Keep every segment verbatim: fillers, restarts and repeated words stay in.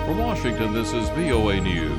From Washington, this is V O A News.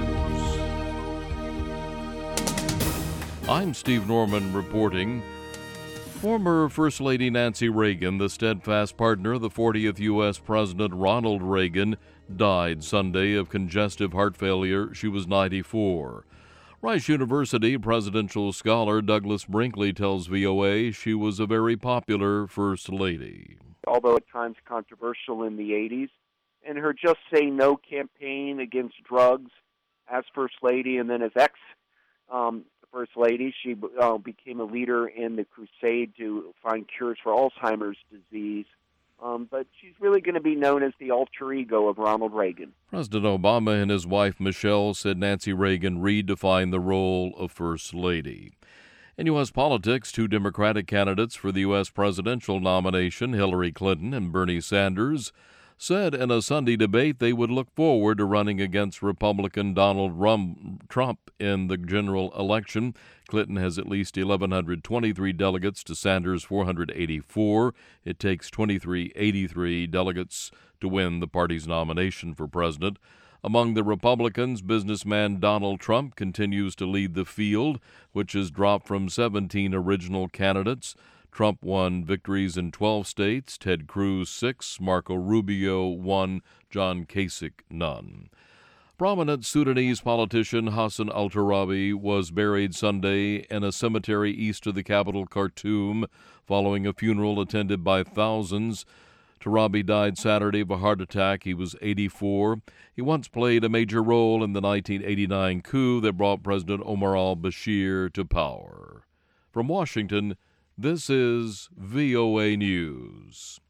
I'm Steve Norman reporting. Former First Lady Nancy Reagan, the steadfast partner of the fortieth U S President Ronald Reagan, died Sunday of congestive heart failure. She was ninety-four. Rice University presidential scholar Douglas Brinkley tells V O A she was a very popular First Lady. Although at times controversial in the eighties, and her Just Say No campaign against drugs as First Lady, and then as ex um, First Lady, she uh, became a leader in the crusade to find cures for Alzheimer's disease. Um, but she's really going to be known as the alter ego of Ronald Reagan. President Obama and his wife Michelle said Nancy Reagan redefined the role of First Lady. In U S politics, two Democratic candidates for the U S presidential nomination, Hillary Clinton and Bernie Sanders, said in a Sunday debate they would look forward to running against Republican Donald Trump in the general election. Clinton has at least one thousand one hundred twenty-three delegates to Sanders' four hundred eighty-four. It takes two thousand three hundred eighty-three delegates to win the party's nomination for president. Among the Republicans, businessman Donald Trump continues to lead the field, which has dropped from seventeen original candidates. Trump won victories in twelve states, Ted Cruz six, Marco Rubio one, John Kasich none. Prominent Sudanese politician Hassan al-Turabi was buried Sunday in a cemetery east of the capital, Khartoum, following a funeral attended by thousands. Turabi died Saturday of a heart attack. He was eighty-four. He once played a major role in the nineteen eighty-nine coup that brought President Omar al-Bashir to power. From Washington, this is V O A News.